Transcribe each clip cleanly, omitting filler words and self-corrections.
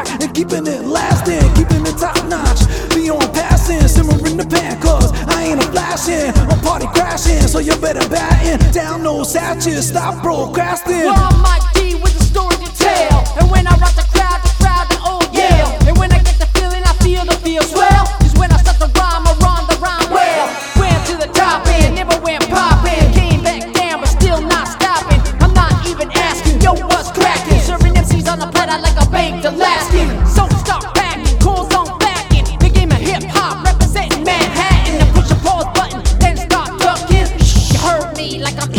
rock and keeping it lasting, keeping it top notch. Beyond passing, simmering the pan, cause I ain't a flashing, I'm party crashing. So you better batten down those sachets, stop procrastinating. Well, I'm Mike D with the story to tell, and when I rock the crowd they all yell. And when I get the feeling, I feel the feel swell. Is when I start the rhyme, I rhyme the rhyme well. Went to the top end, never went poppin'. Came back down, but still not stopping. I'm not even asking, yo, what's crackin'? Serving MCs on the platter like a baked Alaskan. So stop packing, calls on backing. The game of hip hop representing Manhattan. And push the pause button, then start ducking. You heard me like I'm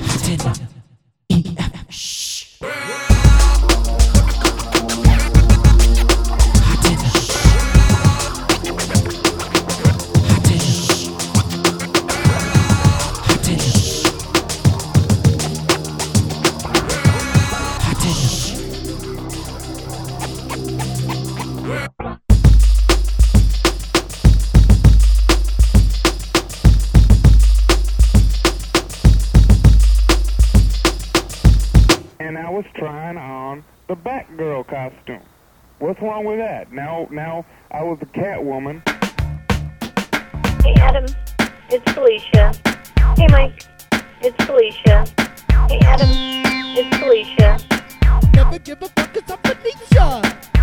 and I was trying on the Batgirl costume. What's wrong with that? Now I was a Catwoman. Hey Adam, it's Felicia. Hey Mike, it's Felicia. Hey Adam, it's Felicia. Never give a fuck 'cause I'm Felicia.